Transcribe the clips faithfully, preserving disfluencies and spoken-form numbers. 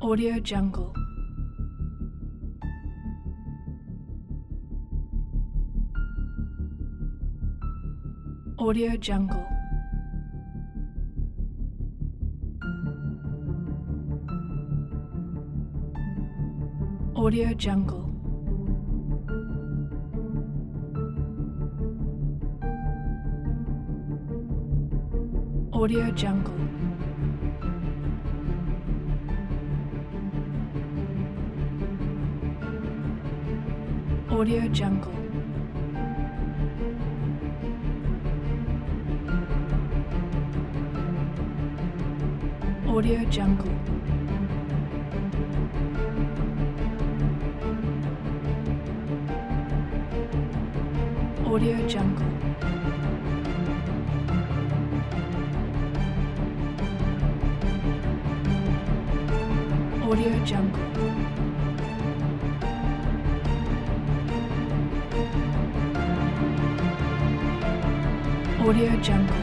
Audio Jungle. Audio Jungle. Audio Jungle. Audio Jungle. Audio Jungle. Audio Jungle. Audio Jungle. Audio Jungle. Audio Jungle.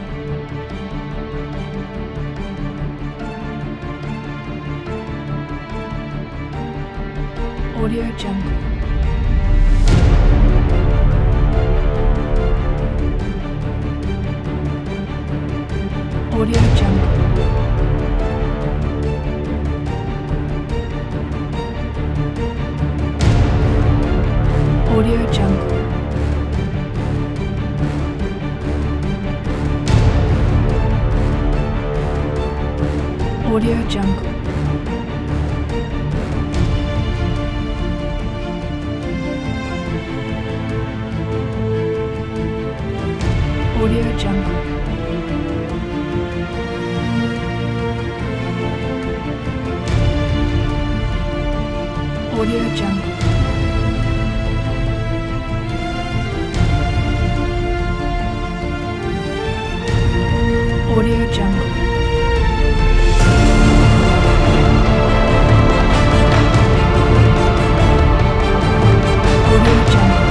Audio Jungle. Audio Jungle. Audio Jungle. Audio Jungle. Audio Jungle. Audio Jungle. Audio Jungle. Audio Jungle.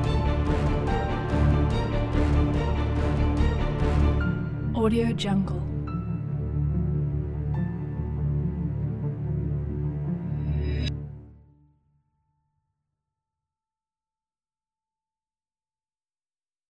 Audio Jungle.